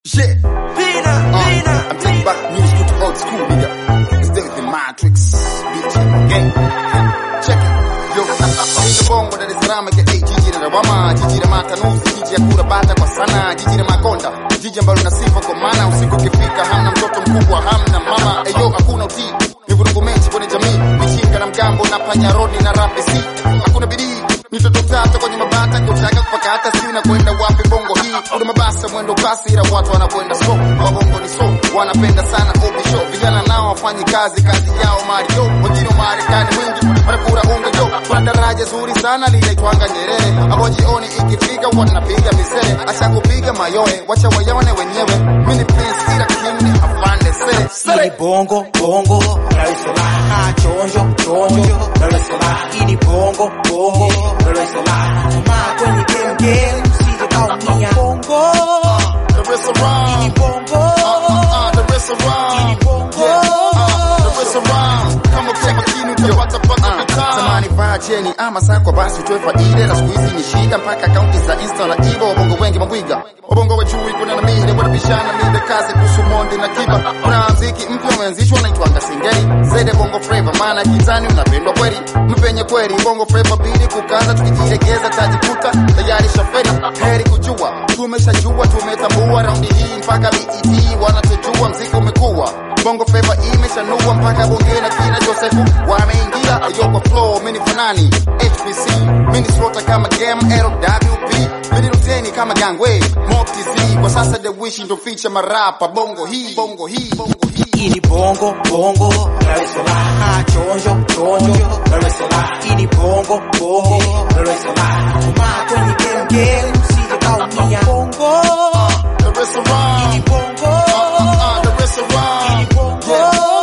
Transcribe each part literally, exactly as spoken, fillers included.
Shit. Pina, uh, Pina, I'm taking back music to old school, nigga. It's there with the Matrix. Bitch, gang. Check it. Yo, nigga bongo Dar es Salaam ke hey, jiji la lawama, jiji la matanuzi, jiji ya kura bata kwa sana, jiji la makonda, jiji ambalo na sifa kwa maana usiku kifika hamna mtoto mkubwa, hamna mama, eyo hakuna utii. Ni vurugu mechi kwenye jamii, mishinga na mgambo na panyaroni na rapisi. Hakuna bidii. Mitoto tata kwenye mabata kutaka kupakata sina kwenda wapi bongo hii. Kuna mabasa mwendo kasi ila watu wanakwenda slow. Wabongo ni so, wanapenda sana obi show. Vijana nao wafanyi kazi, kazi yao Mario. Wengine Marekani mwingi, wanakura unga yo. Kuna daraja zuri sana linaitwanga Nyerere. Abo jioni ikifika wanapiga misere. Acha kupiga mayoe, wacha wayaone wenyewe. Mini prince ila king ni afande sere. Sere bongo, bongo, Dar es Salaam, chonjo, chonjo, Dar es Salaam, ini bongo, bongo, Dar es Salaam, ma kwenye game game, usije kaumia bongo, Dar es Salaam, ini bongo, Dar es Salaam, ini bongo, Dar es Salaam, kama kwa makini utapata pata vitaa. Zamani vaa cheni ama sako basi utoe faida, na siku hizi ni shida mpaka akaunti za Insta na Ivo. Wabongo wengi mabwiga, wabongo wajui kuna na mimi wanabishana mimi kazi kuhusu Mondi na Kiba. Kuna muziki mpya umeanzishwa unaitwa Singeli, Zede Bongo Flava, maana kitani unapendwa kweli, mpenye kweli. Bongo Flava bidi kukaza, tukijiregeza tajikuta tayari shaferi. Heri kujua, tumeshajua tumetambua, raundi hii mpaka B E T wanatujua, muziki umekuwa Bongo Flava imeshanua mpaka bonge na kina Josefu wameingia. Ayo kwa flow mini fanani H P C, mini slota kama game L W P, mini ruteni kama gangway Mopti Z. Kwa sasa the wish ndo feature marapa bongo hii, bongo hii, bongo hii. Ini bongo, bongo, Dar es Salaam, chonjo, chonjo, Dar es Salaam, ini bongo, bongo, Dar es Salaam, ma kwenye game game, usije kaumia bongo, Dar es Salaam, ini bongo, Dar es Salaam, ini bongo,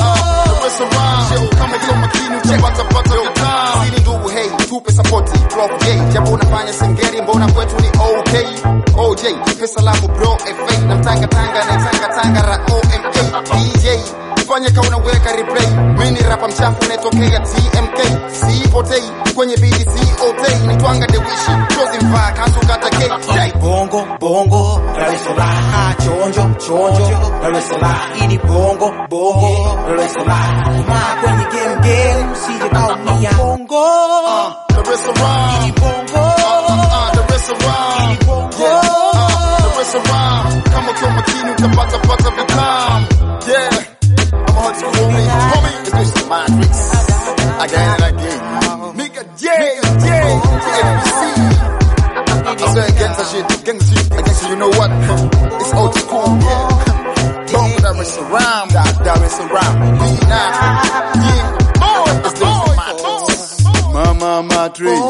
Dar es Salaam. Kama hiyo makini utapata pata vitaa. Sini ndugu hey, tupe supporti Prof J, japo unafanya singeri mbona kwetu ni okay. O J, pesa langu bro F A, na mtanga tanga na tanga tanga ra O M A. D J, fanya kama unaweka replay, mini rapa mchafu netokea T M K. Sipotei kwenye B D C otei, nitwanga the wish, chozi mvaa kanzu kata K. bongo, bongo, Dar es Salaam, chonjo, chonjo, Dar es Salaam, ini bongo, bongo, Dar es Salaam, ma kwenye game game, usije kaumia bongo, Dar es Salaam, ini bongo, Dar es Salaam, ini bongo, Dar es Salaam. Kama kwa makini utapata pata vitam. Yeah, I'm a hot school homie, homie. It's Mister Matrix again and again. Nigga J, J, H P C. I swear gangsta shit, gangsta shit, gangsta. You know what? It's old school. Yeah, Bongo Dar es Salaam, Dar es Salaam. Pina, yeah, boy, it's Mister Matrix. Mama Matrix.